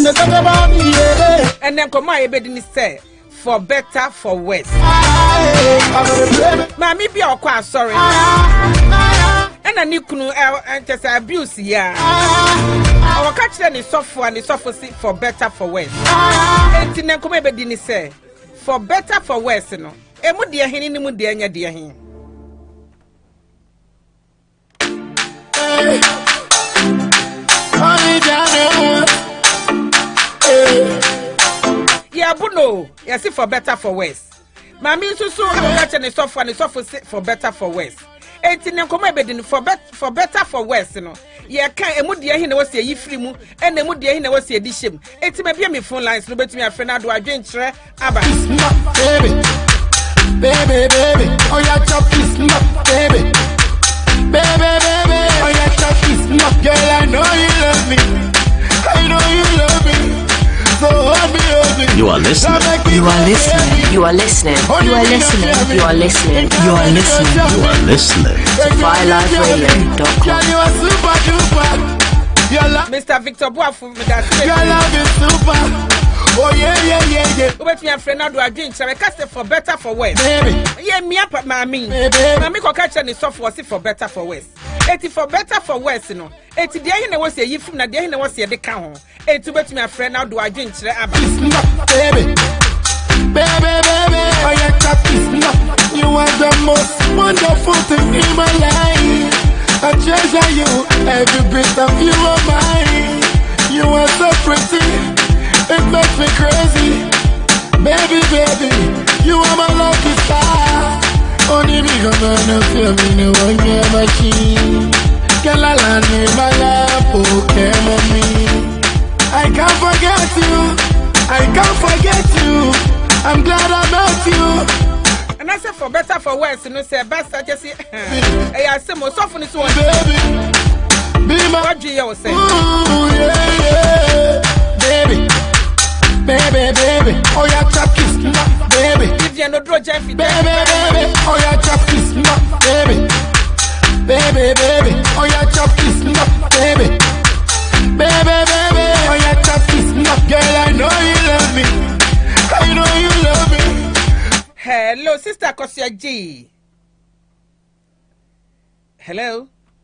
And then come my baby say for better for worse. Mammy be all quite sorry. And a new canoe and just abuse ya. Our catch any software and the software for better for worse. And then come baby say for better for worse, no. E mu dear hin ni mu dear nya dear hin. Yeah, Bruno. Yes, for better for worse. Mammy so catch any software and the software for better for worse. 18 come ebedin for better for worse no ye kan emu de hin na wose yi free mu and emu de hin na wose di shem enti me bia me phone lines no betumi afre na do adwen kire aba baby oh ya chop this not baby oh ya chop this not girl I know you love me so hold me. You are listening to FireLiveRadio.com. Mr. Victor Boafu, that your love is super. Oh yeah. Wait me a friend now do a drink. Shall I cast it for better for worse? Yeah, me up mammy. Mammy can catch any software for better for worse. 80 for better for worse, no. 80 day in the was a you from the day in the was a decount. 80 bet me a friend now do a drink. Baby, oh yeah, chop this not. You are the most wonderful thing in my life. I treasure you, every bit of you are mine. You are so pretty, it makes me crazy. Baby, you are my lucky star. Only me gonna feel me no one machine. Girl, I need my love, okay, mommy. I can't forget you. I'm glad I met you. And I said for better for worse, you know, say best I just say, hey, I say most often it's one. Baby, be my what do you say? Yeah. Baby, oh yeah, chop this not, baby. If you no draw Jeffy, baby, oh yeah, chop this not, baby, oh yeah, chop this not, baby, oh yeah, chop this not, girl, I know you love me. Hello, Sister Kosia G. Hello.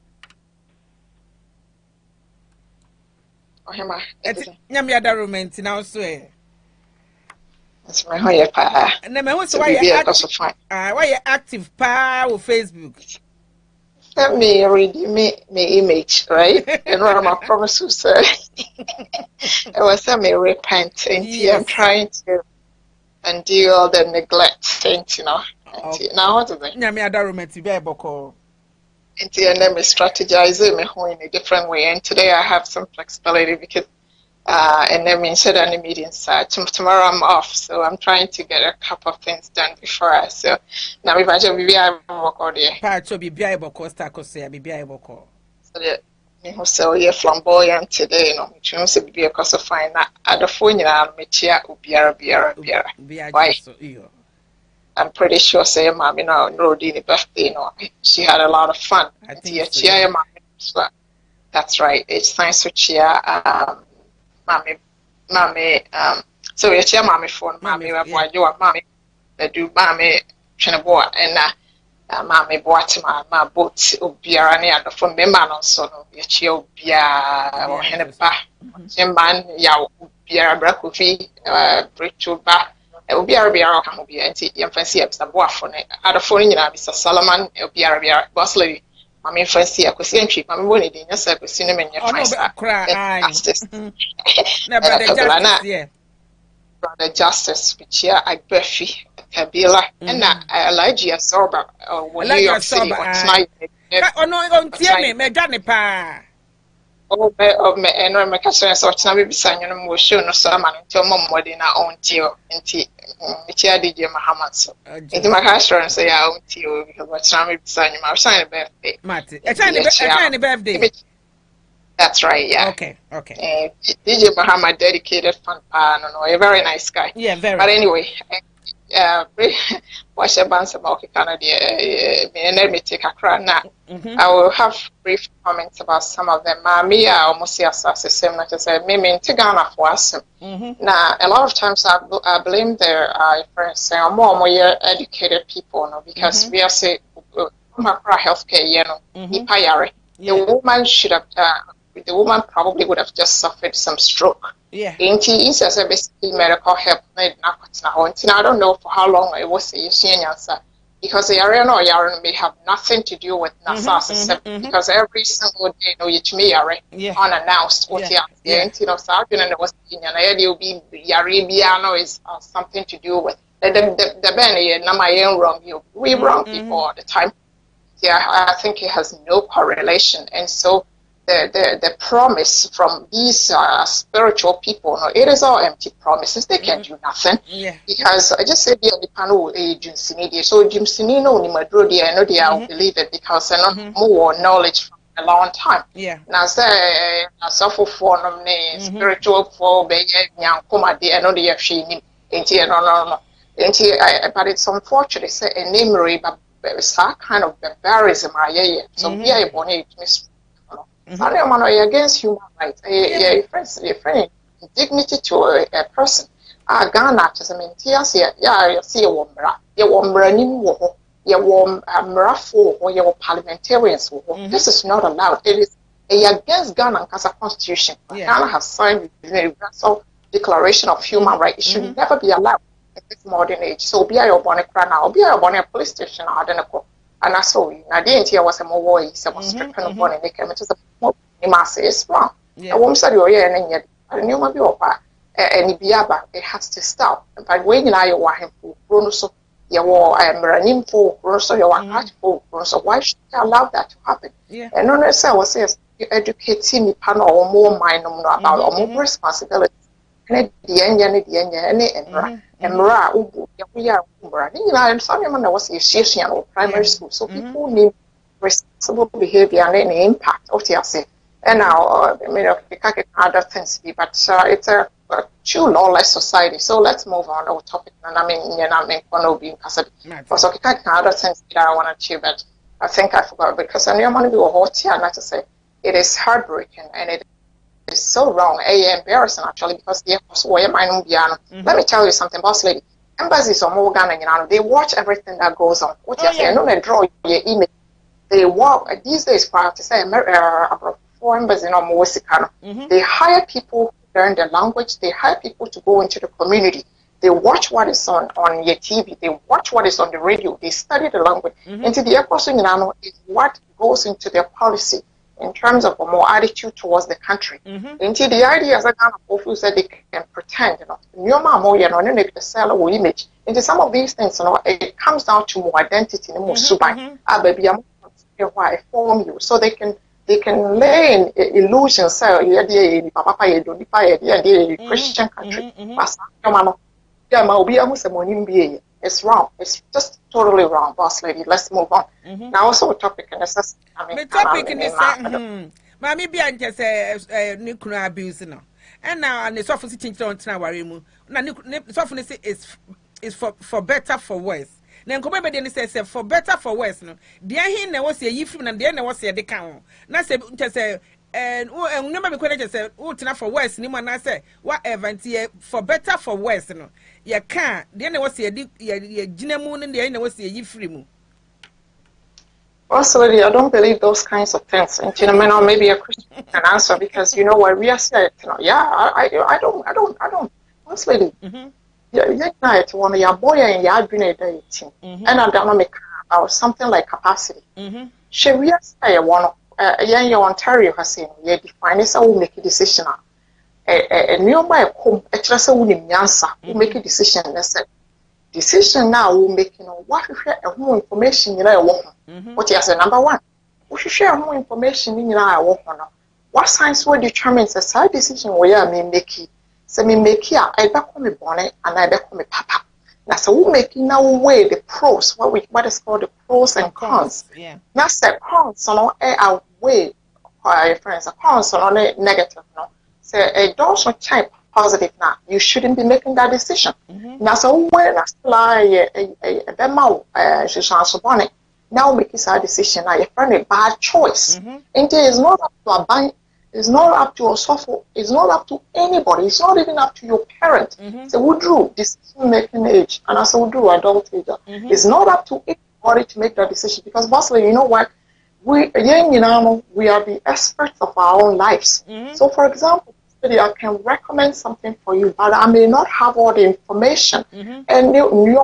Oh, Hema. Nyam ya da romantic now so eh. That's my hoya pa. Na me who so why you active pa on Facebook. Let me read me image, right? And what am I promise to say? I was me repent and I'm trying to undo all the neglect, you know. Now what is it? Nyam ya da romantic be boko. And then me strategizing me in a different way. And today I have some flexibility because and then instead of the meeting side tomorrow I'm off, so I'm trying to get a couple of things done before I. So now if I just be able to work all day. Part to be able to start to say be able to. So that you so you're flamboyant today, you know, which means to be a cause of fine that at the phone you know metia ubiara. Why? I'm pretty sure say mommy now Rodini birthday, you know, she had a lot of fun. I think so, cheer mommy. So that's right. It's nice to cheer mommy so we cheer mommy phone mommy we boy you mommy they do mommy trying to boy and mommy boat my boat obiara na the phone me man so no we cheer obiara or heneba man ya obiara bra kofi brechu ba obiara ka obiara anti yem fancy absa boa phone ada phone nyina Mr. Solomon obiara boss lady Mami fancy akwesi entry mami woni dey nyasa akwesi no menye fancy na brother justice which here agbefi kabila na alaji asoba woni York City tonight on tie me dwane pa me eno me ka so tena be bisanyo no mo show no so ma no nti omomode na on tie nti Chia DJ Muhammad so. It's my restaurant say I own you because what's wrong with Sunny? My son birthday. Marty. It's a birthday. That's right, yeah. Okay. DJ Muhammad dedicated fun no, a very nice guy. Yeah, very. But anyway, watch a bands about Canada, me take a crown now. I will have brief comments about some of them. Me, I almost see as the same, like I said, me in Tigana for us. Now, a lot of times I blame their friends saying, more educated people, no, because we are say, healthcare, you know, the woman should have, the woman probably would have just suffered some stroke. Yeah. Ain't he is as a basically medical help made now. I don't know for how long it was a because the area no yard may have nothing to do with NASA because every single day no unannounced what you know, so I've been in the West Indian will be Yaribiano is something to do with the Benny and wrong you. We wrong people all the time. Yeah, I think it has no correlation, and so the promise from these spiritual people, no, it is all empty promises. They can do nothing. Yeah. Because I just said the panel agency, so Jim Sinino ni Madrodi, I know they will believe it because I know more knowledge from a long time. Yeah. Now say suffer for spiritual for be yankoma de I know they actually no. But it's unfortunate say a name but that kind of barbarism so we are born against human rights. A friend, dignity to a person. Ghana, as I mean, you see a woman, you want or your parliamentarians. This is not allowed. It is against Ghana as a constitution. Ghana has signed the Universal Declaration of Human Rights. It should never be allowed in this modern age. So, be your bonnet now, be your bonnet police station, I don't know. And I saw you. Now, the idea was a more way, some stripping of one and they came into the mass is wrong. A woman said, oh, yeah, and yet, I knew my biapa, and it has to stop. But when I want him for Bruno, you were running for Bruno, you want for Bruno, so why should I allow that to happen? And on yourself says, you educate me, panel or more mind about or more responsibility. And the end, we are and some was association or primary school, so people need responsible behavior and any impact of the and now other things but it's a true lawless society. So let's move on our topic. And I mean also other things that I want to achieve, but I think I forgot because I knew money we were hot here, not to say it is heartbreaking and it is so wrong, embarrassing actually, because let me tell you something, boss lady. Embassies on more Ghana, they watch everything that goes on. What you say, no, they draw your image. They walk these days. For to say, about 4 embassies in Mosikano. They hire people to learn the language. They hire people to go into the community. They watch what is on your TV. They watch what is on the radio. They study the language. And to the person is what goes into their policy in terms of a more attitude towards the country. Until the idea is that people said they can pretend, the sell image. Into some of these things, it comes down to more identity, more subai. Baby, I'm why I form you, so they can lay in illusions. Say, Christian country. It's wrong. It's just totally wrong, boss lady. Let's move on. Now, also a topic in this. The topic in this. Mammy be just a nuclear abuse now. And now, and the soft sitting on Tawarimu. Now, softness is for better, for worse. Then come back and say for better, for worse. No, the end was a yifim and the end was a decount. Now, say, and remember me question say for worse ni man say whatever for better for worse no you can't the end was ye ginemu no the end was ye free mu. Also, I don't believe those kinds of things. And maybe a Christian can answer because what we are saying. I don't. Honestly, one of your boy and your dating, and I don't make about something like capacity. Should we say one? Your Ontario has seen, you define this, I will make a decision. A nearby home, a trust will make a decision. Let's say, decision now will make what you share more information in our work. What is the number one? We should share more information in our work. What science will determine the side decision where I may make it? So, me make here, I back me bonnet and I back me papa. Now, so we make now weigh the pros, what is called the pros and cons. Now, say cons on outweigh, friends, cons on negative. No, say a dorsal type positive now, you shouldn't be making that decision. Now, so when I lie a mouth, she's also bonnet. Now make a decision. Now you find a bad choice. And it is not up to a bank. It's not up to a software. It's not up to anybody. It's not even up to your parent. So we drew decision making age, and as we drew adult age. It's not up to anybody to make that decision because, bossly, you know what? We are the experts of our own lives. So, for example, I can recommend something for you, but I may not have all the information. And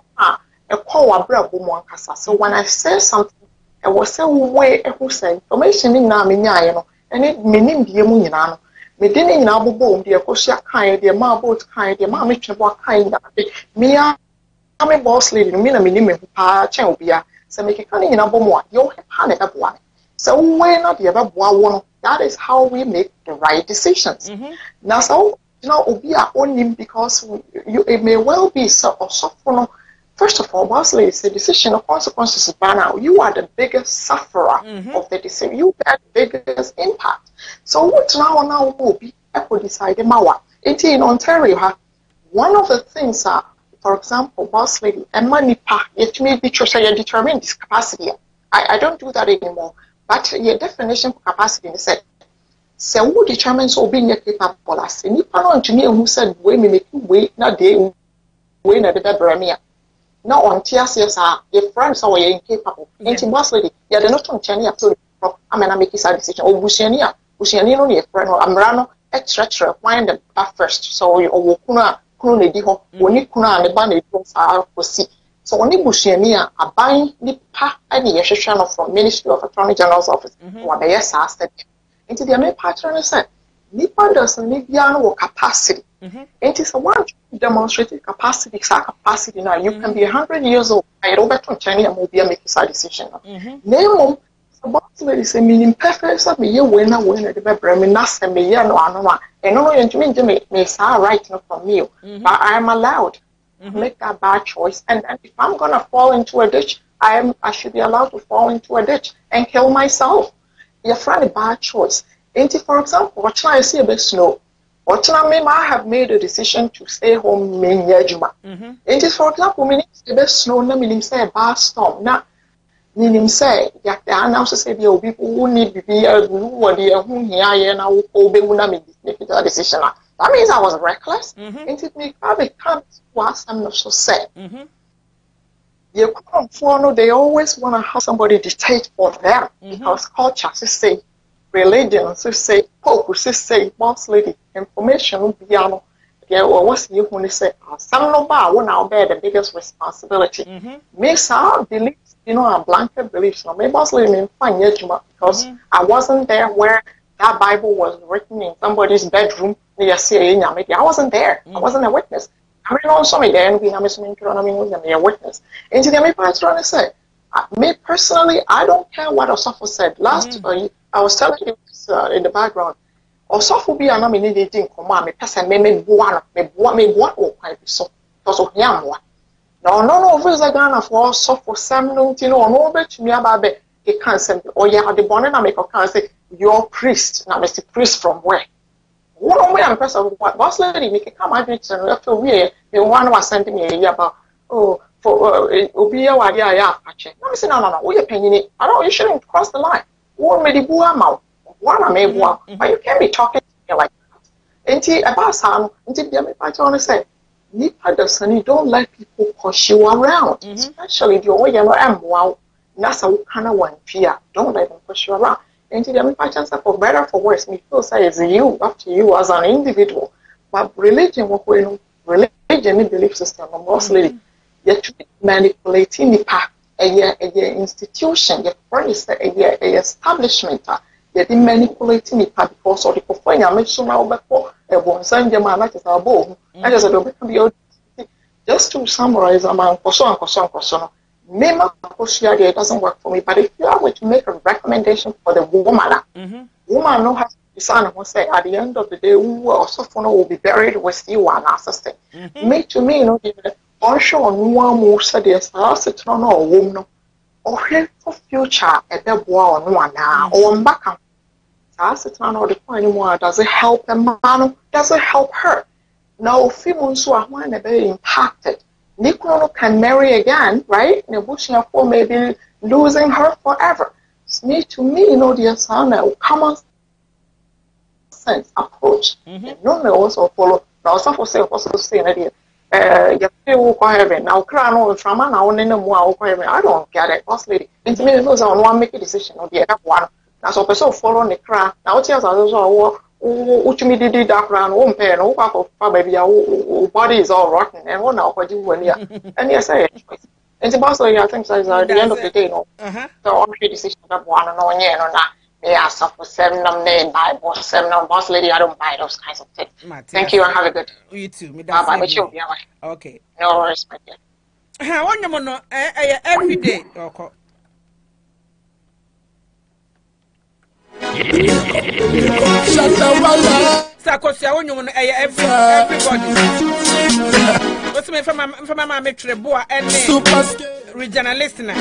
so when I say something, I will say way information in Namina, and it meaning the Munano. Medini in Abu Boom, the Akosia kind, the Marboat kind, the Mamichabwa kind, me, I'm a boss lady, Mina Minimum, Chambia, so make a cunning in Abu Moa, you'll have panic at one. So we're not the other one. That is how we make the right decisions. Now, so we are only because it may well be so or so. First of all, mostly it's a decision of consequences. By now, you are the biggest sufferer of the decision. You get the biggest impact. So what now will be able to decide in Ontario. One of the things are, for example, boss lady, and money pack. It may be determine this capacity. I don't do that anymore. But your definition for capacity is said. So who determines being capable as any panel engineer who said, "We may make you wait, not day, wait at the Bebramia." Now on TSS, your friends are incapable. And boss lady, you're not on Chania, so I'm gonna make his decision. Or Bushania, only a friend or Amrano, etc. Wind them back first. So you or Kuna Diho, when you Kuna and the band are proceed. So only Bushania are buying Nipa any channel from Ministry of Attorney General's office. What they asked them. Into the main pattern said, Nipa doesn't need your capacity. It is a one demonstrated capacity, capacity now. You can be 100 years old. I don't bet on China and be make a decision. Name about is a meaning perfect of me, you win at the Bremen, Nasa, me, no, and no, and to me, may sound right from me, but I am allowed to make that bad choice. And if I'm going to fall into a ditch, I should be allowed to fall into a ditch and kill myself. You're trying a bad choice. And for example, what I see a bit snow. What I have made a decision to stay home in Yajuma. It is, for example, meaning the best snow, meaning say a bad storm. Now, meaning say, that the announcer say, there people who need to be a blue who here and I will obey when I make a decision. That means I was reckless. And it may probably come to us, I'm not so sad. They always want to have somebody dictate for them because culture, say, religion, say, pope, say, boss lady, information will be on. What's you when they say, some no bar will now bear the biggest responsibility. Miss our beliefs, our blanket beliefs. No, maybe boss lady fine because I wasn't there where that Bible was written in somebody's bedroom. I wasn't there. I wasn't a witness. I mean, also, me there, and we have a witness. And today, me trying to say, me personally, I don't care what Osofo said. Last I was telling you in the background. Osofo be an nominating command. Me person me one or quite so. So yamwa. No. Over the Ghana for Osofo Sam no bet me about he can't send. Oh yeah, the bonnet I make a can say your priest. Now, Mr. Priest from where? One way I'm person what boss lady make a come and after we one was sending me a year about for Obia Wadia Apache. Let me say no, we are paying it. I don't you shouldn't cross the line. One may be mouth. One may one, but you can't be talking to me like that. Ain't about Sam, until the I want to say, Nipa doesn't don't let people push you around, especially if you're wow. That's a kind of one fear. Don't let them push you around. And to the chance for better or for worse, me feel say it's you, up to you as an individual. But religion, religion, belief system, mostly, you're manipulating a institution, your friends, a establishment, you're manipulating because of the performing. I mentioned now before, a one send your man like a bow. I just to summarize, I'm on Koson. Maybe it doesn't work for me, but if you are going to make a recommendation for the woman, woman no has to decide who say at the end of the day, who also will be buried with you and assistant. Me to me, onshore no more said yes, I sit on a woman or for future at the war on one now or back. I sit on all the point anymore. Does it help a man? Does it help her? Now, female so are one very impacted. Nicola can marry again, right? Nebuchadnezzar for maybe losing her forever. To me, the son common sense approach. No, also follow. Now, some for say also say that you feel heaven. Now, crown or trauma now in the more heaven. I don't get it, boss lady. It's me knows on one make a decision or the other one. Now, so person follow the crown. Now, what's your which me did that round won't pay no back of baby body is all rotten and one now what you when you and yes I and the boss I think so at the end of the day no so all the decision that one and on yeah no may I suffer 7 name by boss 7 boss lady I don't buy those kinds of things. Thank you and have a good you too me bye okay no worries my dear one no every day okay Sakosia wonyo no everybody. What's me from my Treboa and regional listener.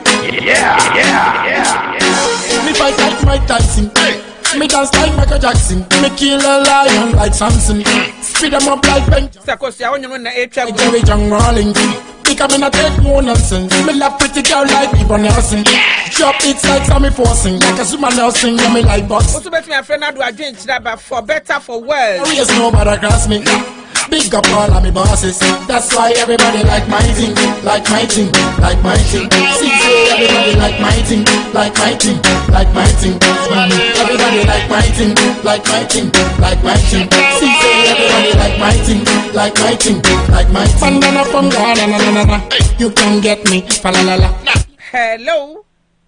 Yeah. Me fight like Mike Tyson. Me dance like Michael Jackson. Me kill a lion like Samson. Speed them up like Ben. Sakosia wonyo no echa Jerry John Rolling. Because me not take no nonsense. Me love pretty girl like people Nelson. Drop it's like Sammy Forcing. Like a Zuma Nelson, yeah me like box. What's about my friend? I do a drink but for better for worse. Yes, nobody cross me. Big up all of me bosses. That's why everybody like my thing. Like my thing. Like my thing. See, everybody like my thing. Like my thing. Like my thing. Everybody like my thing. Like my thing. Like my thing. See, everybody like my thing. Like my thing. Like my thing. Bandana from Ghana. You can get me. Falalala. Hello.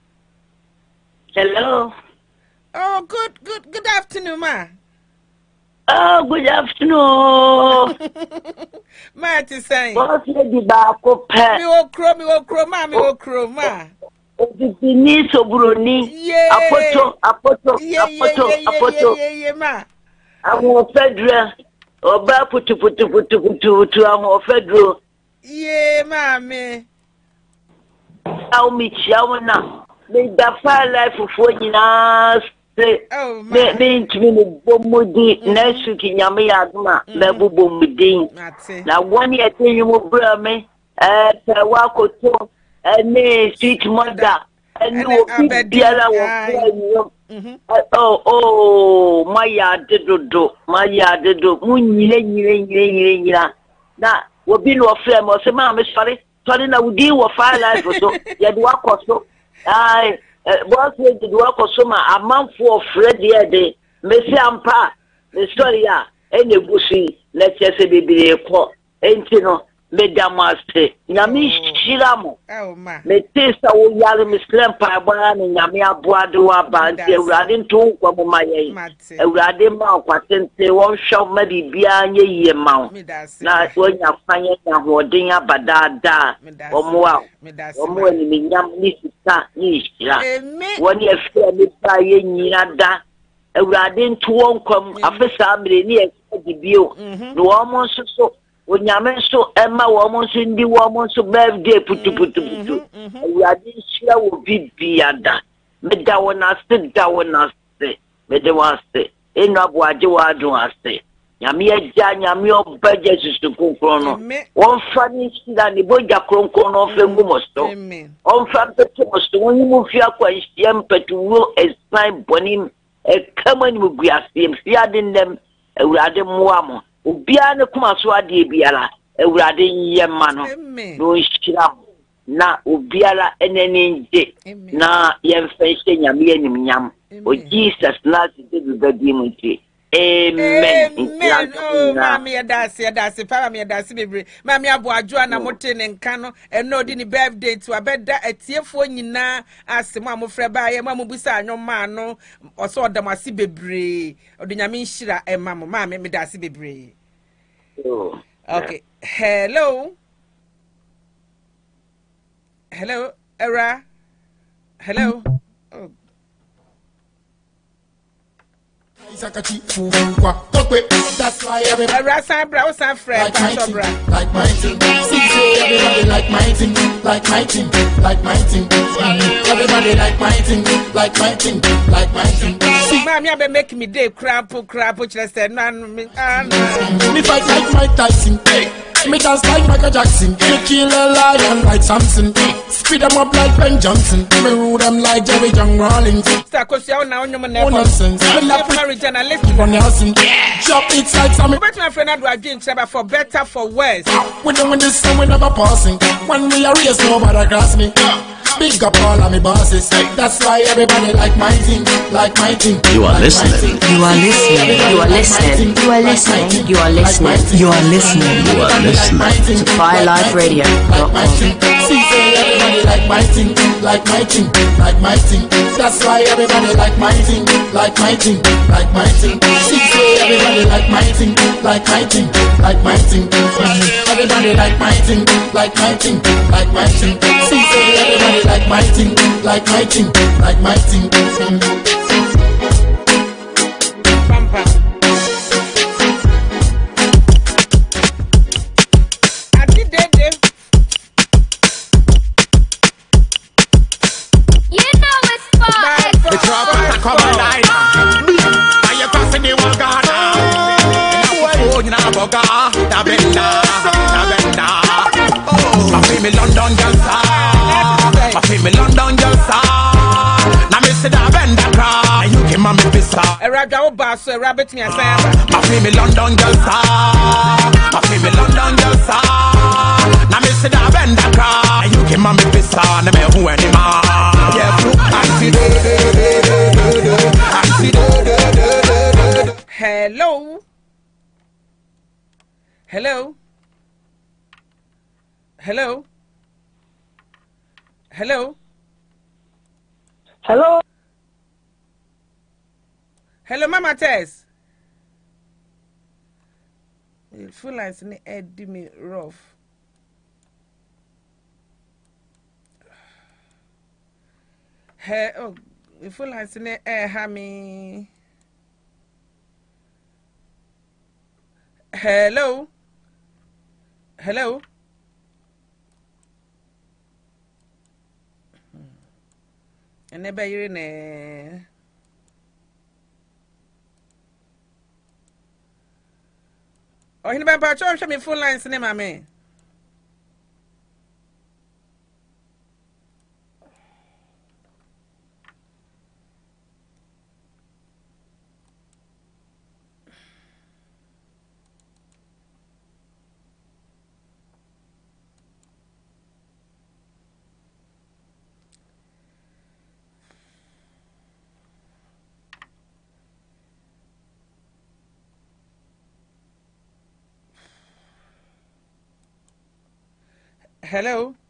Hello. Oh, good afternoon, ma. Oh, good afternoon. Ma, to say. Boss lady Bako Pet. Me will crow, ma. Ni sobroni. Apoto. Yeah, ma. I'm federal. Oba putu. I'm federal. Yeah, mami. I'll meet you now. Me da fire life for you now. Oh, me to me bomudi next week nyame aduma na bomudi na one year thing you bra me wa koto any street mother and no biara wo oh my yard do munyire na wo bi no frame o se ma me sorry na we deal with fire life so ye do akoso ai boss we did work or summer a month for Freddy a day. Messi Ampa, the story, any bussy, let's just say, baby, ain't you know, Medamaste, Yami Shiramo, me taste a old yellow Miss Clempa, and Yamia Boadua Band, a riding to Kwamaya, a riding mouth, and say one shop maybe beyond ye mount. Now, when you're finding a hoarding up a da, or more, in the young Nisha. When you're fairly buying Yinada, a riding to one come, a first family near the view, no almost so. When so Emma woman in the woman so birthday putu. We are this year will be beyond. Me da wana stay. Me de wa stay. Eno abuaje wa do stay. Nyame agya nyame obaje susu konkron no. Won fa ni sida ni boja konkron no fe ngumosto. On fa petu mosto woni mu fi akwa hiem petu wo esan bonim e kama ni mu guasem sia den dem ewurade moamo. Ubia ne kuma so ade biara ewurade yema no no nshira na obiara enene nje na yemfense nyame anim nyam o Jesus na de bibadi mu nti amen. Oh mami yadasi para mi yadasi bebre mami aboajo na mote ne nka no eno di ni birthday to abeda atiefo nyina asemo amofre ba ye mamu busa anwoma no oso odamasi bebre odunyame nhira emam mami me dasi bebre. Okay. Hello, Era. Hello. Oh. That's why everybody like my thing. See, everybody like my thing. Like my thing. Everybody like my thing. Like my thing. See, me be make me day crap just said me fight like Mike Tyson. Me dance like Michael Jackson. Me kill a lion like Samson. Speed them up like Ben Johnson. Me rule them like Jerry Young Rollins. Start cause you now you no nonsense. I'm a journalist. Drop it like some. But my friend I drink for better for worse. We don't win this and we never passing. When we are race nobody cross me. Big up all of me bosses. That's why everybody like my thing, like my thing. You are listening. You are listening. You are listening. You are listening. You are listening. You are listening. You are listening to PriLifeRadio.com. See, say everybody like my thing, like my thing, like my thing. That's why everybody like my thing, like my thing, like my thing. See, say everybody like my thing, like my thing, like my thing. Everybody like my thing, like my thing, like my thing. See, say everybody like my thing, like my thing, like my thing. Me London girl star, me London girl star. Now me see that bend that cry. You came on me pista. Raga oba so rabbit me asaya. Me London girl star, me London girl star. Now me see that bend that cry. You came on me pista. Now me who any man. Yeah, hello. Hello. Hello. Hello. Hello. Hello, Mama Tess. Full lines in the head, do me rough. Oh, full lines in the air, hammy. Hello. Hello. And never you're in a oh, he never show me full lines in my man. Hello.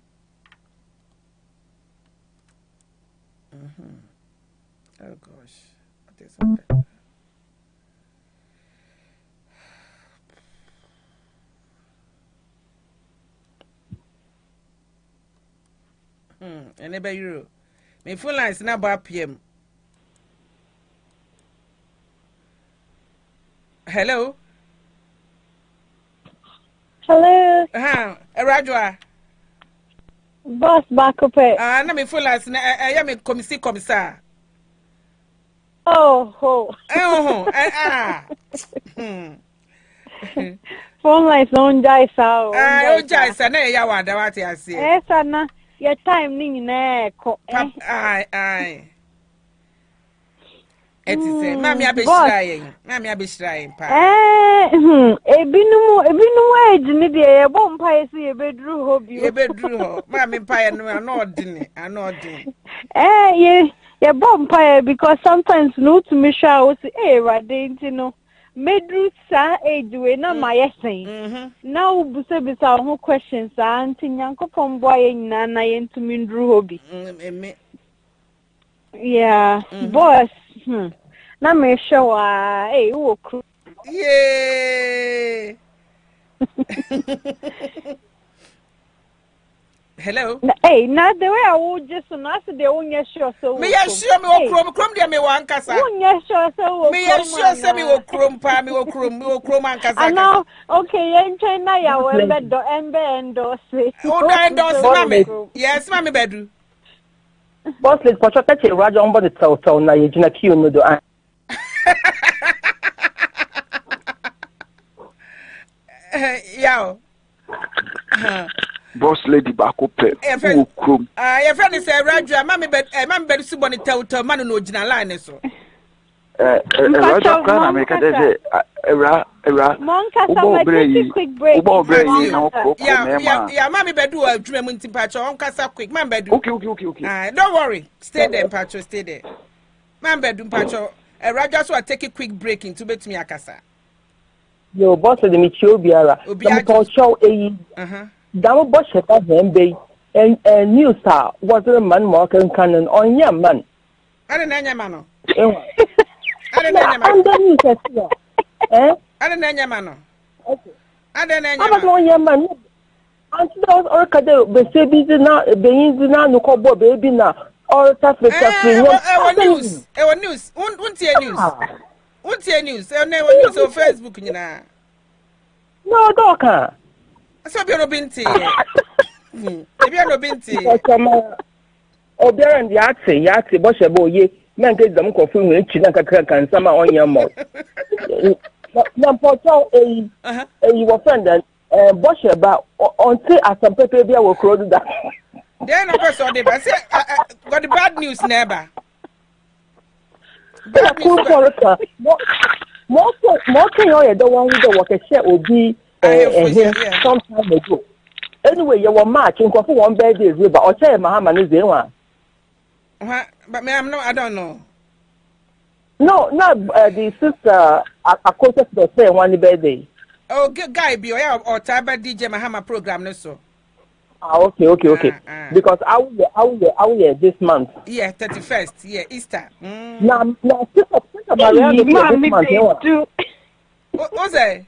Oh gosh, what is it? And about you, my phone line is now about PM. Hello. Hello. Rajwa. Boss back up it. Na me full as na I am commissar. Oh. Phone lines on Jaisa. Jaisa na ya wada wati ase. Sana your time ni na ko. Ai. Eti say mami abeshirayen pa. Ebinumu age ni de ye bom pa ese ye bedru ho bi. Ye bedru ho. Mami pa ye no anodini. Ye bom pa because sometimes no to me sha o say rade nti no. Medru sa age we na ma yesen. Now bisa ho questions anti nyankopon boy ye nyina na ye ntumi ndru ho bi. Yeah, boss. Na me show wo crew. Yeah. Hello. Now the way I would just not the only sure so. Me sure me wo krom dia me wan kasa. Only sure so. Me sure say me wo krom pa me wo krom an kasa. Now okay, yen China ya we bedo endorse. O do endorse mame. Yes, mame bedu. Boss, let's put your Raja on the tell na you jina queue no do. Yow. Boss lady bako pe. Your friend is a radio. Mammy bed subon tell man no original line so. Radio can make it era. Quick break. Yeah, mammy bed do a dream in Pacho on Casa quick. Man bed. Okay. Don't worry. Stay there, Pacho, stay there. Man bed Pacho. A radio so I take a quick break into bet me akasa. Yo boss de mi chio biara. The culture Damo boss heta hembe and news was a man marking canon on your man. I don't know mano. I don't know. I don't know mano. Okay. I don't know your man. Until those orcade baby did not no cobo baby now. All Africa news. News. Won't news. News on Facebook, you know. No, Doka. So be no binti. Be no binti. Obiara ndi yate boshebo ye na nke zam kofu hu echi na kakra kan sama onya mo. Na poto wo friend bosheba onti asampepe bia wo kro da. Then no person dey say got the bad news neighbor. Bad news. More you don't want to work a share or be some time ago. Anyway, you were marching for one birthday river or say Muhammad is the one. But ma'am, no, I don't know. No, not the sister a quarter to say one birthday. Oh, good guy, be or Taba DJ Mahama program, no so. Okay. Because I will this month. Yeah, 31st. Yeah, Easter. Now, sister Maria this month. What's that?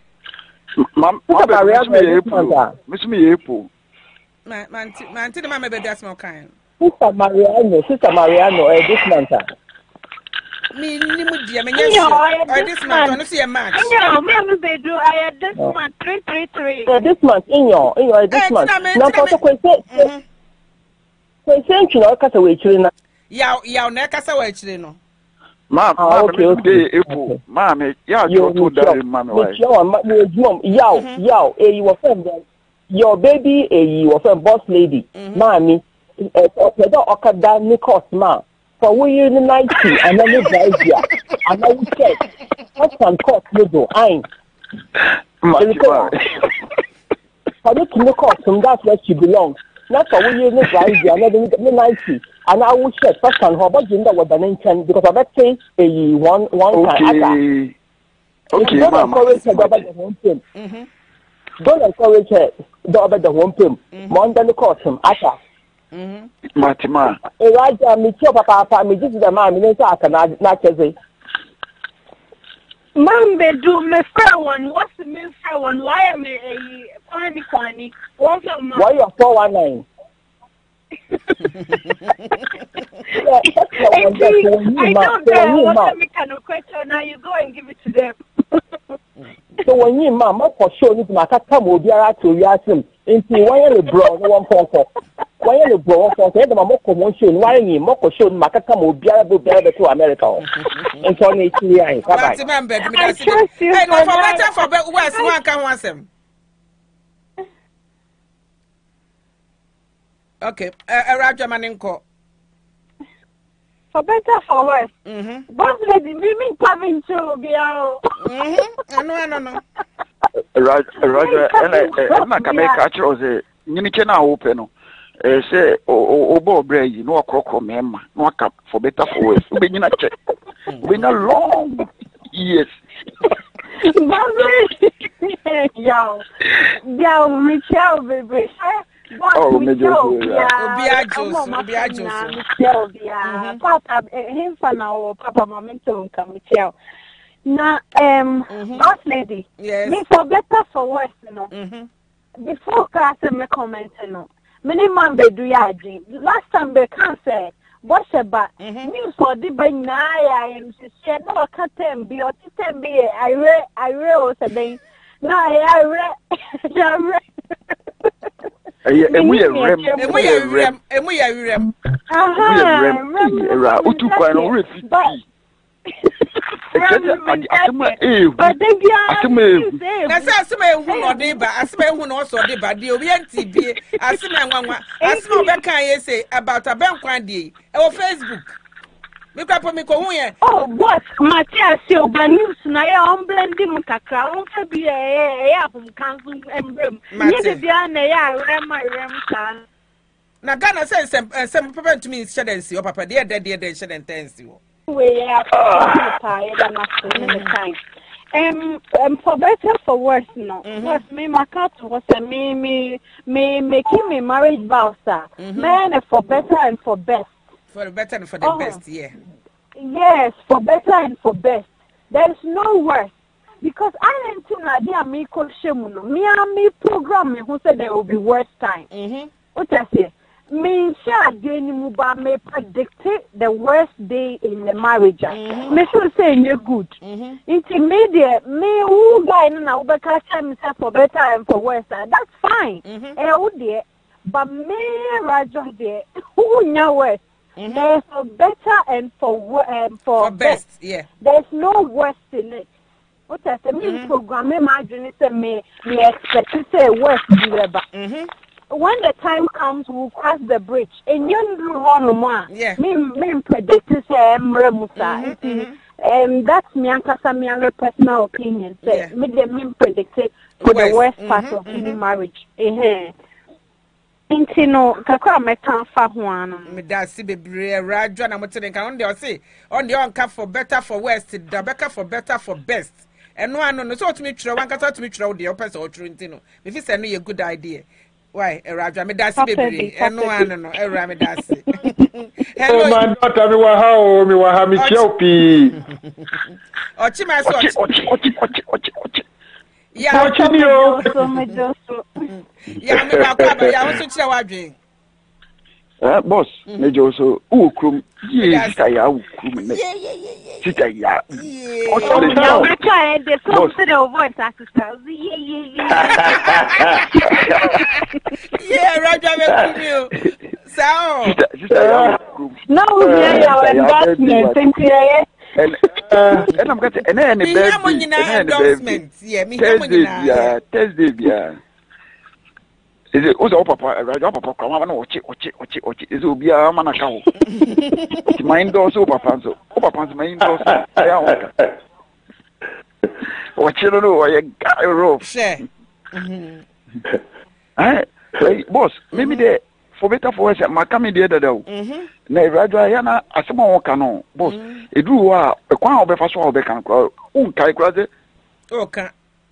Miss me April. Man, to the mama be that small kind. Sister Mariano, this month. Me, this month, I see a match. They do. I had this month 333. This month, in your this month. Now, for the question, away children. Yaw, never away children. Ma'am, okay. April, ma'am, yeah, you told that, ma'am. Yow, you were friend. Your baby, you were friend, boss lady, mommy. Okada Nikos ma. For we use 90 and then you drive here. And then we check. What can cost you do? For you to look up from that's where she belongs. Not for we use drive here and then you 90. And I will check first and how about you know what the name because I bet say a one time. Okay, don't encourage her about the home pin. Don't encourage her about the home pin. Monday the cost him ata. Matima. Elijah, me too, papa, me just the man, me say I can not say. Mom, be do me fair one. What's the me fair one? Why am I funny? What's the man? Why you 419? I don't know what me kind of question. Now you go and give it to them. So when you mama for sure need to come obiara to reason into when you bro one for when you bro for say the mama commotion why you moko show maka come obiara to America into Nigeria bye I trust you. Hey, no for better for west one can want them. Okay, Raja Maninko. For better for worse. Boss lady, we mean coming to be out. No. Roger, and I can make a choice. You can open. Say, oh, Bray, no croco, ma'am, no cap for better for worse. We in a check. Been a long years. Yo, Michelle, baby. Oh, Papa, him for now, Papa, Momento, come with you. Now, boss lady, me for better for worse, you know. Before class, me comment, you know. Minimum be do yaji. Last time they can't say, what's about news for the banana and she said, no, I can't be or be. I read, say, no, I read. And we are rem. ba asema ehu no so de ba de obi antibie asema nwanwa asema obeka ye say about abenkwan de e o Facebook me kwa me ko hu ye oh what Matthias say oba news na ye on blending kakra on fa bi e ahum kanzu embrem ye de bia na ye arem kan na Ghana say sem papa to me shedensi o papa de shedentensi wo we are tired and the time. For better for worse, no. Was me my cat was me making me marriage vows, sir. Man, for better and for best. For the better and for the best, yeah. Yes, for better and for best. There is no worse. Because I didn't think that they me call Shemuno. Me program me who said there will be worse time. What I say? Me share mu ba me predict the worst day in the marriage. Me should say you good. Intermediate me who guy na ubeka himself for better and for worse. That's fine. But me rajo there who nya worse. There's for better and for best. Yeah. There's no worse in it. What I say me program me imagine say me expect to say worse be when the time comes, we'll cross the bridge. And you know, yeah. Me predict to say Musa. And that's me and personal opinion. Say me predict for the worst part of any marriage. Inti no kakra mekan fa ho ano. Me da si bebre radwa na motene kan on dey say on dey on for better for worst, da better for better for best. Eno ano no so otumi twere wan kasa otumi twere dey person otru nti no. Me fi say no ye good idea. Why, Raja, me that's baby, and no one, no, Ramidasi. Hello, my daughter, me wa how, me wa ha me chopi. Ochima, yeah, yeah, me wa kwaba, ya wo so kire wa dwen. Boss, me jo so ukrum, ye sita ya ukrum me. Sita ya. Yeah, we try the song to the voice assistant. Yeah, Roger, me you. So. Sita ya ukrum. No, we are endorsement. Thank you. And I'm getting and endorsement. Yeah, me Thursday, yeah. Is it also papa? Papa, come on, watch it. Is it be a man account? It's mind also, papa. So, papa's mind also. What you know, I got a rope. Share. Boss, maybe the for better for us, my coming the other day. Nay, Rajayana, as someone can boss. It drew a quite of a fast one, they can call. Oh, Kai Crozet. Okay.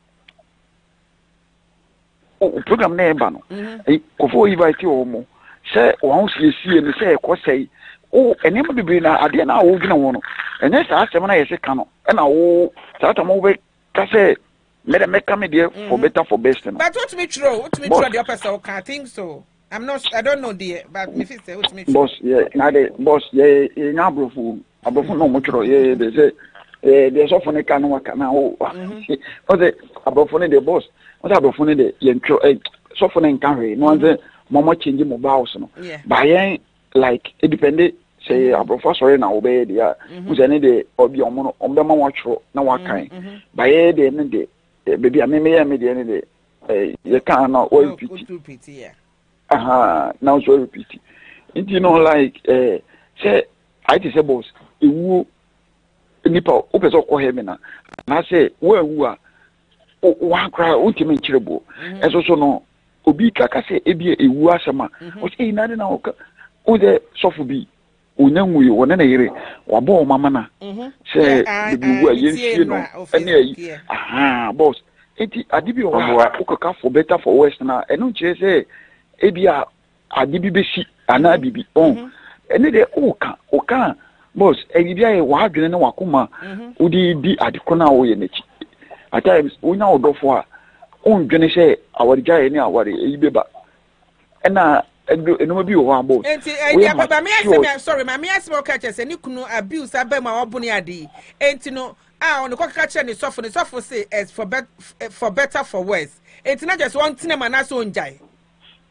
Program name bano. Kofo invite you mo. Say once you see and say ko say oh enema bibi na ade na wo gina wo no. Enye sa asem na yese ka no. E na wo sa ta mo be ka say me come there for better for best no. But what me throw the person I think so. I don't know there but me fit say what me boss yeah na the boss yeah na abrofu no mo throw yeah they say there's often a can work na o. O the abrofu ne the boss. What about phone the yentro so phone and carry no one say mama change mobile no by like it depend say abrofa sorry na obey dia who say the obi omo be ma watcho na wakan by the ne de baby me de you can no o repeat now so repeat it you know like say I say boss ewu nipa o person ko he me na say wo ewu a one cry ultimate chirebo eso so no obi kaka se ebie ewu asema o say na na o de sofu bi onyanwu yi wona na yire wabo mama na say bibu a yensie no ene ayi boss enti adibi o kaka for better for worse na eno che say ebia adibi be si ana bibi on ene de o ka boss ebia e wa adwene na wakoma odi di adekona wo ye nachi at times we now go for on dwene say our guy ni our ibeba na eno bi wo abo sorry me ask me catch say ni kunu abuse abem a obuni ade enti no on the catch ni sofo say as for better for worse enti na just one thing man na so njai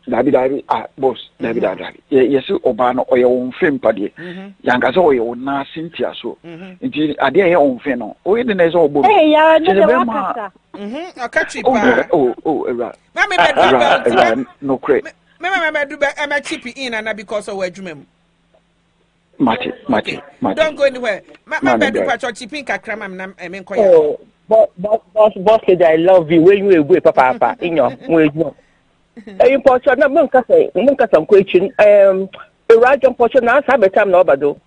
Dabi boss Dabi yes oba no oye won fem pade yanka so oye won na Cynthia so nti ade ye won fem no oye de na so obo ya ne wakasa akachi pa era mama be no cre mama do be am chip in and because of adwuma mu Mate. Don't go anywhere. My bed patch chipping kakra mam na me nkoya. Boss lady, I love you. When you go papa in your way you. You portion na mun kasa question Rajon portion na sa betam na obado.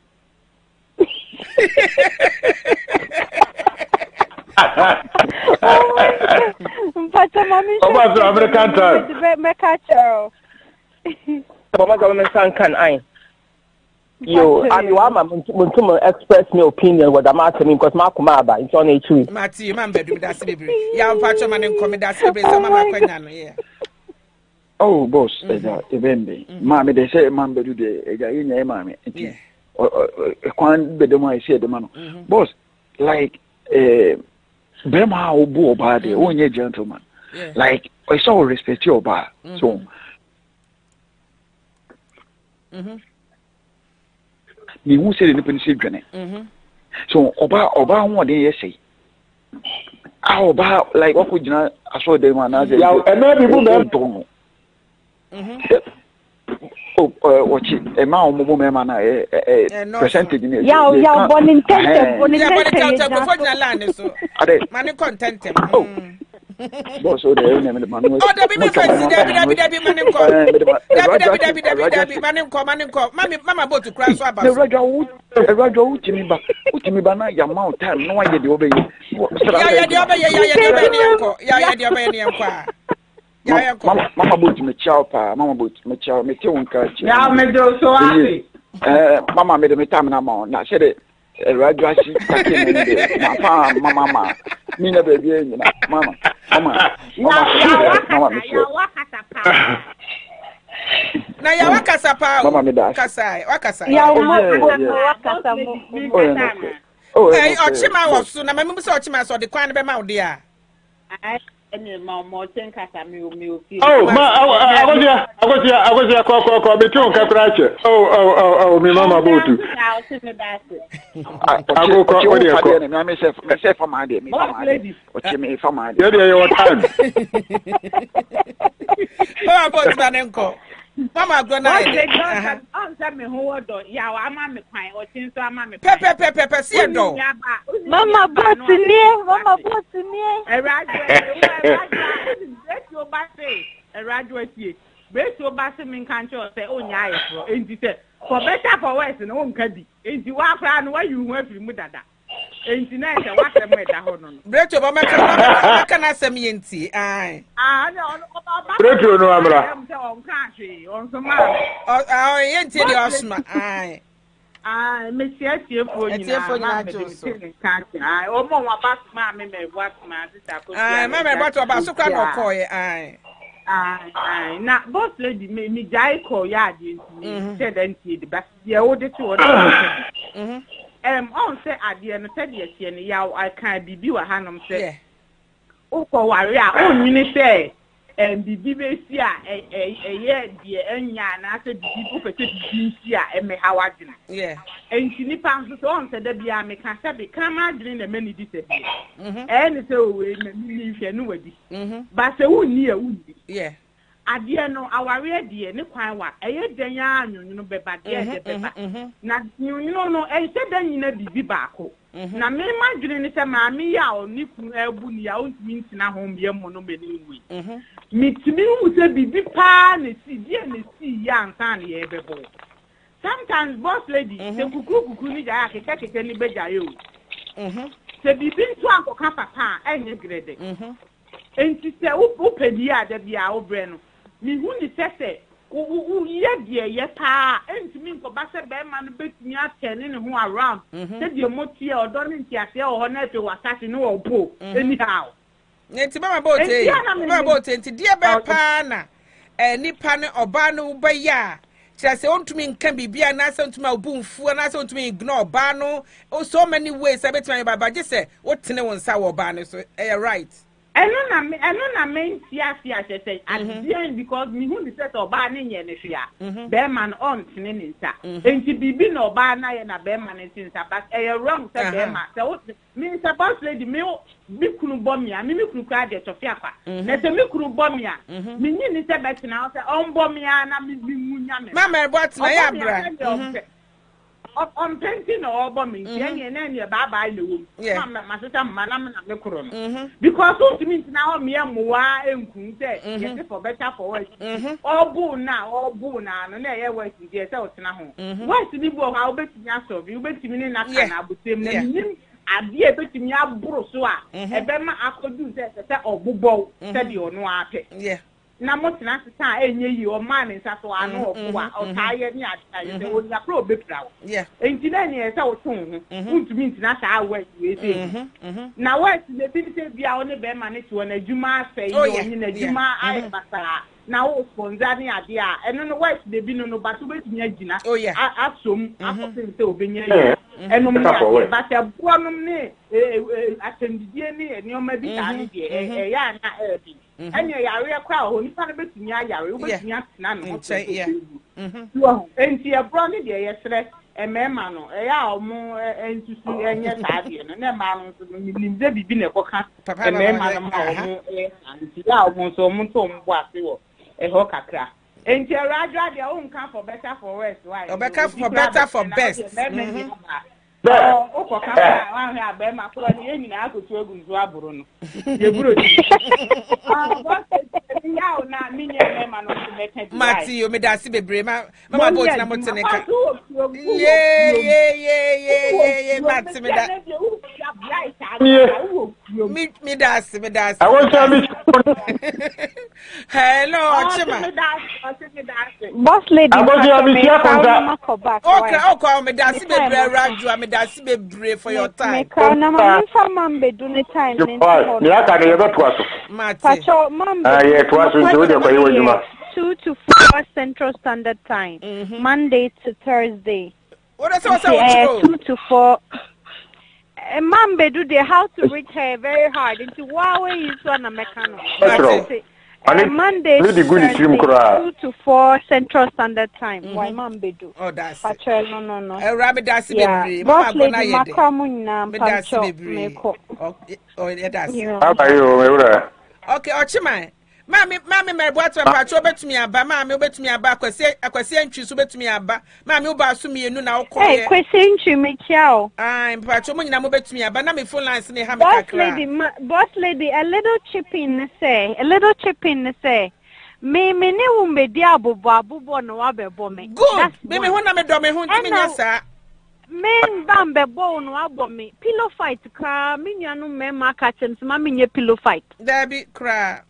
Mpata mami. Over American time. Me catcher. Mama government can I. Yo, I mean, I'm to express my opinion what I'm asking because my kumaba it's on H3. Mati, man, bedroom that's baby. Ya patcho man and come that's baby. Some mama kwenya no yeah. Oh, boss, evembe. Mama, they say man bedu de eja yin mama. Yeah. Kwan bedomo I say the man. Boss, like Bema obu oba de onye gentleman. Like I saw respect your oba. So me who say the penny dwene so oba ho de yesi oba like what could you aso dem na say ya people dem don watch e ma omo me na percentage ni ya bonin tente before na land so man content boss o de na me man oh Dabi me fancy Dabi man ko Dabi man ko mama boat to crash so about Rajo utimi ba na ya mount time no ye de obeyi ya de obeyi nko mama boat me chow pa mama boat me chow me te won ka chi ya me do so happy mama me de me time na ma na say de Rajo asi take me ma mama mi na baby na mama na ya wakasa pa mama me da wakasa ya wakasa mo ochima wosu na mama bi say ochima so de kwan be ma wo de a any mo tenkasa mi ofi oh ma agosia ko me tun kakra che oh mi mama botu agoko o de ko na me say for my dey me ochimi for my dey dey your time mama botu na nko mama go na on say me ho wodo ya wa ama me kwan o tin so ama me pepe see do mama botu ni Break your bassy in country or say, oh, yeah, and you say, for better for worse, and won't caddy. And you walk around where you went with Mudada. And you know, what I made that honor. Break your mama can I say me in tea? I know. Break your no, Amra. On country, on some ain't tell you, Osma. I may see you for you. I almost about mammy, what my sister. I remember about so kind of coy. Aye, now boss lady me die call ya said the best the older two on say adie no said yes ye ya I can be wa hanom say o ko ware a o nyini say bibi be si a ye de anya na say bibi o pete bibi si a me hawadwena enti nipa so on say da bia me ka say be kama adwene na mani di say bia say o we na mi hwe no wadi ba say wonni a wonni adie no aware adie ne kwan wa eye dan ya anyunyu no beba de beba na nyunyu no say dan nyina bibi baako na me madwene ne say maami ya oni ku ebu ni ya ontimi ntina ho mbe mo no meni nwi mitimi hu say bibi pa ne si die ne si ya ansan ne ye bebo sometimes boss lady say kuku ni ja ya keke ni beja yo say bibi ntu ankoka papa enye grede enti say wo pedi a da bia wo bre no mi hu ni sese wo ye die ye pa enti mi nko ba se be ma no betumi atene ne ho around say die motie odo ne ntiase o ho na epe wasase ne wo po anyhow nti mama bote nti die be pa na nipa ne oba no ba ya kyerese ontumi nka bibia na se ontumi obumfu na se ontumi ignore ba no so many ways abetumi ba je se wotene won sa wo ba no so right eno na me ntia say at because me who the set oba na nye ne hwea be man on tene ne nsa enti bibi na oba na ye na be man ne nsa but wrong say be man say me suppose lady me bi kunu bomia me kunu kwa de tofia kwa na say me kunu bomia me nyi ni say bet na say on bomia na me munya me mama what na ya bra on painting or bombing, and your baba in the room. My sister, Madame, and the corona. Because it means now me and Moa and Kunte, for better for worse. All boo now, and they are working their selves now. Why to be born? I'll bet you bet me in a same. I dear bet me a brosua, and then I could do that or bubo, said you no ate. Yeah. Na mo tina sita enye yi o man nsa so ano ofuwa o taye ni ataye se o ya pro be pra yeah enti na ni e se o tun ho untumi ntina sa awe we se na west le bi se bia o ne be ma ne ti wona adwuma asai yo ni na adwuma ai basa na o sponsor ni ade a eno no west le bi no ba so betumi agina asom akosen se obenya yi eno mi ba se buonum ni atendidie ni enioma bi ta ni de ya na bi anya yare kwa ho nipa no betumi ayare wo betumi atena no so enti ebro ni de yesre emema no ya omo entusu enye taade no na ma no so nimze bibi na ekoka emema no ma omo anti ya omo so omo to mbo ase wo ho kakra enti radra de o nkan for better for worse why o better for better for best o ko ka wa ha be ma ko ni enyi na akotu egu nzu aburu no ye buru ti ya o na mi nye me ma no se meka di mati yo me da si bebre mama boat na moteneka ye mati me da me da si I want to be hello chima boss lady I want to be here okay me da si bebre radio me da si bebre for your time na mama fama mbedu ne time ne ni aka ne yebe to aso mati yeah to aso nti wo de kwa yiwa juma 2 to 4 Central Standard Time Monday to Thursday what is also 2 to 4 Mambe do the how to reach her very hard into Huawei is one American. Monday to 2 to 4 Central Standard Time. Why Mambe do? Oh, that's it. No. Rabbit that's it. Boss lady Makamun Pacho Meko. Oh, yeah, that's it. How are you? Okay, Ochima. Mami me boato pacho betumi aba mami obetumi aba akwase antwi betumi aba mami oba aso mienu na okọ ye kwase antwi me kiao pacho mo nyina mo betumi aba na me phone lines ne ha me kakra boss lady a little chip in say me ne wo mbedi abobo no wa bebo me good me ho na me do me ho ntimi nya sa men bam bebo no abo me pillow fight kra me nuanu me ma ka chem so ma me nye pillow fight there be kra.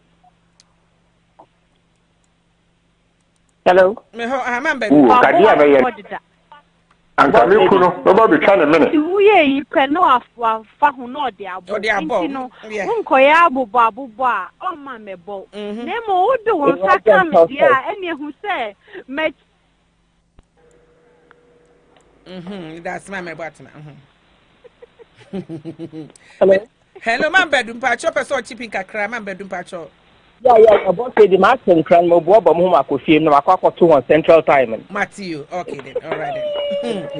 Hello. Me ho amambe. Kadia be ye. Anka me kuno, no be twa ne mene. Uye yi pe no afa hu no de abo. No. Unko ya abubo a o ma mebo. Na mo wodo won saka me dia ene hu se me that's my mebo Hello, man bedum pacho person chipping kakra man bedum pacho. Yeah, boss lady Martin Cran mo bo ba mo akofie no akwa to on Central Time. Matthew, okay then. All right then.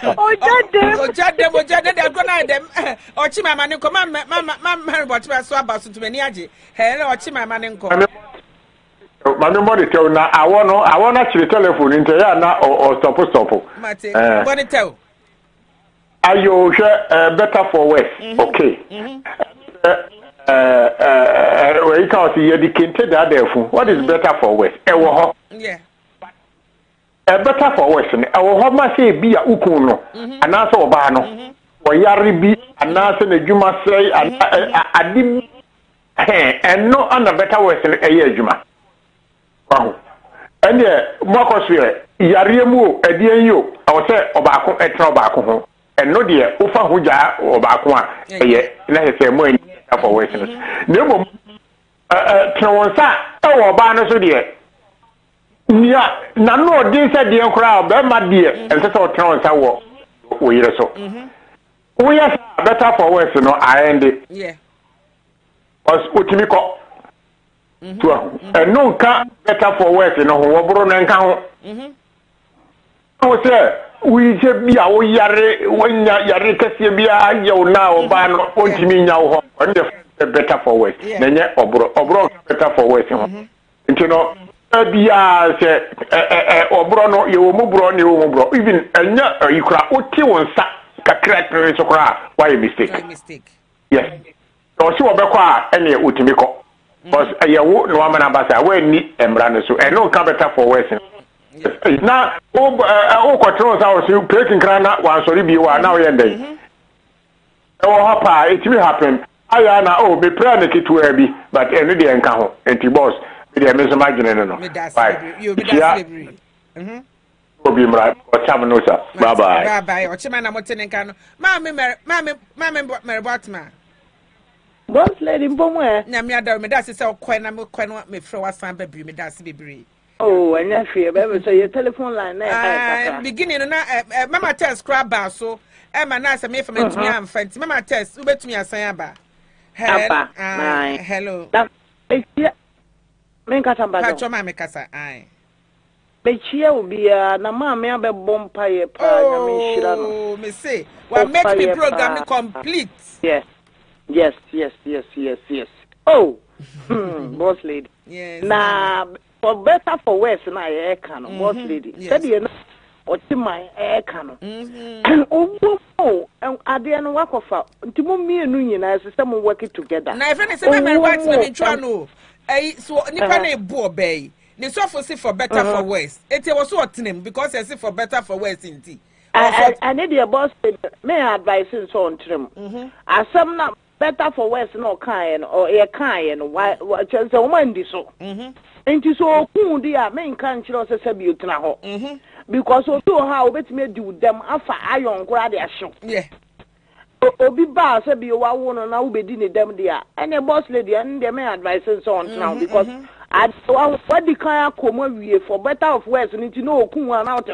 Ojade they go na dem. Ochima mane ko mama report so abaso to mani age. Hello ochima mane ko. Mami mo de tell na awo na chiri telephone inte ya na o stop. Mate, what it tell? Ayo better for West. Okay. We can't see you dedicated that therefore. What is better for West? Yeah. Better for West. Our home must say be a ukuno, and also bano. Or yaribi, and answer the Juma say, and no other better West a year Juma. Wow. And Marcos Yarimu, a dear you, I will say Obako et Robako, and no dear Ufa Huja or Bakwa, let us say more. For witness. Nemo Tronsa, our banner so dear. Yeah, no, this said the crowd, but my dear, and so Tronsa we are so. We are better for West, I end it. Yeah. Otimiko. And no can better for work, you know, Wobro and count. We should be our yare when Yarika yo now, ban Ontimino, better for work. Then yet, Obro better for work. And you know, Obrono, you mubro, even a you cry, Otiwan Kakra, why a mistake? Yes. So, any Utimiko. Because I won't know man about where need so and no better for Western. Now, controls our taking crana one sorry be one now and then. Oh, Papa, it will happen. I know, be praying to Abby, but any day and come and to boss. With a misimagine, no. You'll be there. Will be right. What's happening, sir? Bye bye. Bye bye. Or Chimana Motenecano. Mammy, Batman. Boss lady Bomwe. Namia, me that's so quite me throw a fan baby, me that's baby. Oh, and I fear, baby, so your telephone line there. Beginning, Mamma test crab bar, so Emma Nasa me from me and fancy. Mamma test, who bet me a sayaba. Hello. Make us a bad aye. But she will be a Namma, a bomb pie. Oh, me say, what makes me program complete? Yes. Oh, boss lady. Yes. Now, for better for worse, I can, boss lady. Said you know, or to my air cannon. Oh, and I didn't work off out. To me and Union as a system working together. Now, if anything, what's the Trano? So, Nippon Boer Bay. The sofa for better for worse. It was what name because I say for better for worse in tea. I need your boss, may advise in so on trim. As some not. Better for worse no kind or a kind why just a woman so and you so cool dear main country also sabute now because so how bet me do them after iron graduation obi ba say be wa won na wo be di ne dem dia and the boss lady and the main advice so on now because I what the kind come we for better of worse need to know ku an out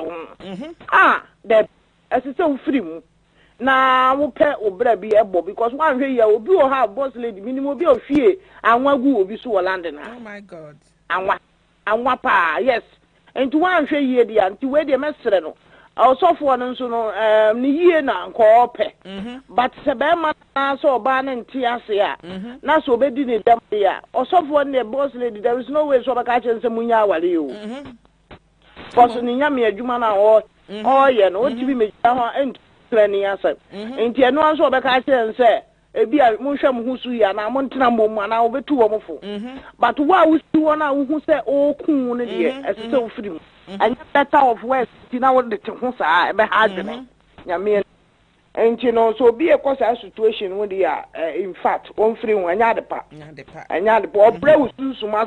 the as so free mu na wo pe obra bi ebo because one hwe ya obi o ha boss lady minimum obi o fie anwa gu obi so land na oh my god anwa pa yes enti one hwe ye dia enti we de mesere no osofo no nso no ni yie na nko pe but se be ma so oba na nti ase a na so obedi ni dem ya osofo ne boss lady there is no way so ba ka chense munya awale o boss ni nya me adwuma na o ye no o ti bi me ho enti training asem enti eno anso obeka chense ebi a munhwe mhusu ya na montena mom na obetu wo mfo but wa wusu wo na wo hu se o kun ne de esese wo firi and better of west ti na wo de te ho saa ebe ha adwene nyame enti no so bi e kosa situation wo de a in fact on firi wo anya de pa obre wusu mas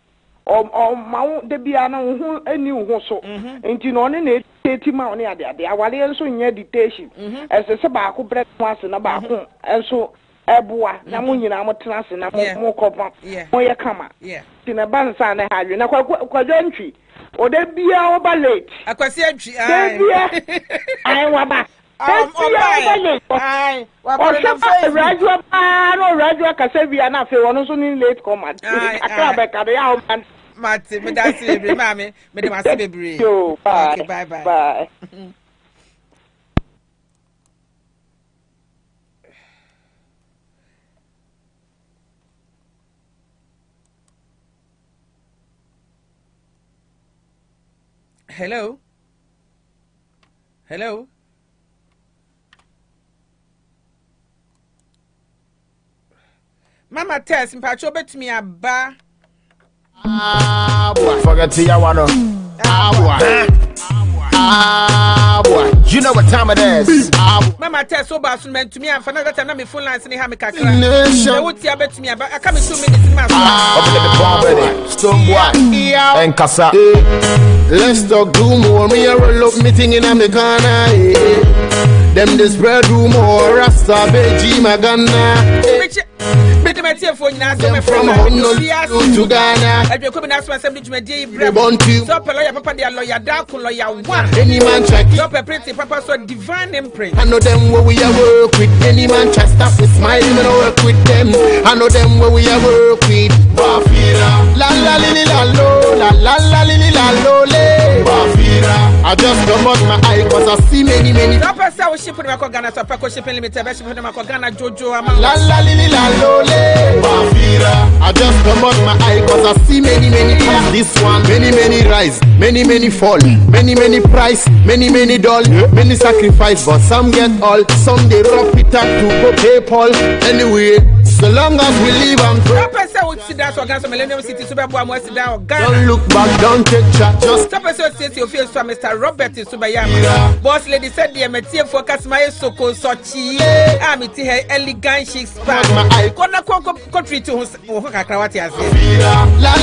o ma de bia na wo hu ani wo so enti no ne na eti ma oni ade awale enso nya dictation esese ba ko break ase na ba ko enso eboa na mo nyina mo tena ase na mo kopa mo ye kama ti na bansa na hadwe na kwajo ntwi o de bia o ba late akwasi antwi ai wa ba ai wa ba na face radio kasevia na fe wono so ni late come akra be ka de ya o man Mate, me da se bebre mame, me de ma se bebre. Okay, bye. Hello. Mama test mpacho betumi aba. Boy. Forget to you, wanna. Boy. You know what time it is. Mama tell so bad to me and for another time me phone lines in here me kakra. I would see about me but I come in 2 minutes in my Stone boy. And Kasa. Let's talk do more. Me a roll up meeting in Americana. Them this bread do more. Rasta beji magana. me my tear phone now. So my From friend, Honolulu to Ghana. I will come and ask myself to my dear Ibrahim. So, lawyer, papa, dear lawyer, dark lawyer, one. Any man check. So, pretty papa, so divine imprint. I know them where we are work with. Any man try stop with smile, when I work with them. I know them where we are work with. Bafira. La la li la lo, la la la li la lo le. Bafira. I just come out my eye cause I see many. So, person, I was shipping my Ghana, so I shipping limited, I shipping my Ghana Jojo. La la li la lo le. Bafira. I just come out my eye cause I see many. This one, many rise, many fall, many price, many doll, many sacrifice, but some get all, some they rough it up to go PayPal. Anyway, so long as we live and pray. Don't look back, don't take chat, just stop us. You feel so, Mr. Robert is Subayama. Boss lady said, "Dear, my tear focus my soko sochi. I'm it here elegant chic span. Kona country to Kakrawati as la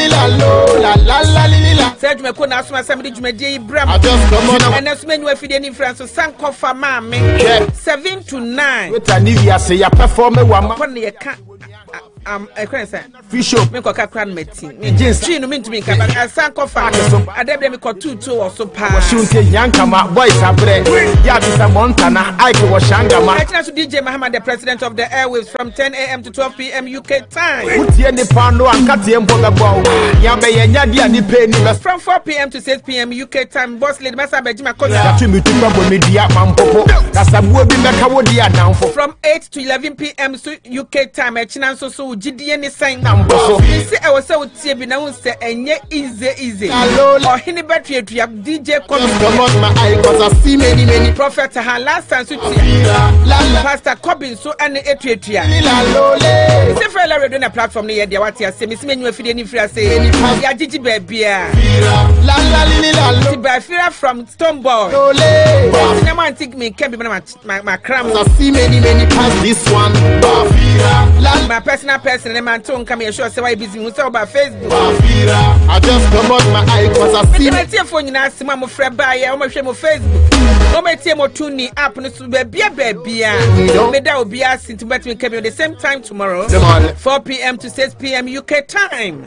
la. Said me kona asuma somebody to me dear Ibrahim. I just come on and as many if any friends so sanko for mama 7 to 9. With Anivia say ya perform a woman. I can't say. Fish up. Me koka kran meeting. Me jeans. She no mean to me kaba. Sanko for. Adebe me ko 2 or so pa. Shunte yankama boys abre. Ya bisa Montana. I go Shangama. Let's to DJ Muhammad, the president of the airwaves, from 10 a.m. to 12 p.m. UK time. From 4 p.m. to 6 p.m. UK time. Boss lady Masa Bejima Kosa. From 8 to 11 p.m. UK time. So GDN is saying I was so TB now say easy. Or any battery to have DJ come on my eye because I see many prophet last time Pastor Cobbin so and Ethiopia. Say for la radio na platform near the what you say me see you feed any free say ya Gigi baby la Bafira from Stoneball. No man think me can be my cram. I see many past this one. My personal person and man tone come here show say why busy me say about Facebook. I just come out my eye cause I see my telephone you na see my friend buy ya o share my Facebook. O me tie mo tune app no so baby me da obi asin to bet me come at the same time tomorrow 4 p.m. to 6 p.m. UK time.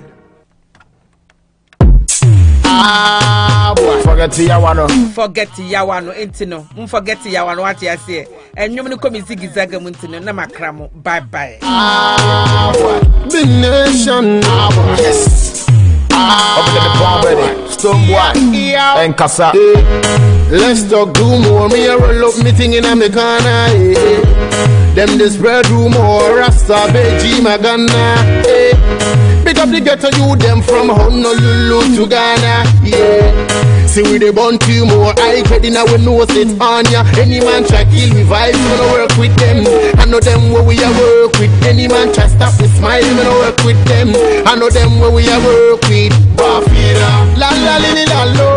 Forget Yawano. Forget Yawano, Intino. Forget Yawano, what you say. And you come Zigizaga Muntino, Namakramo. Bye. The nation. Yes. Over the bomb, Stoneboy, and Kasa. Let's talk do more. Me a roll up meeting in Americana. Them this spread rumor. Rasta Beji Magana. Big up the ghetto you them from Honolulu to Ghana. Yeah. See we they born two more. I get in our nose it on ya. Any man try kill me vibes, gonna work with them. I know them where we are work with. Any man try stop me smile, gonna work with them. I know them where we are work with. Bafira. La la li la lo.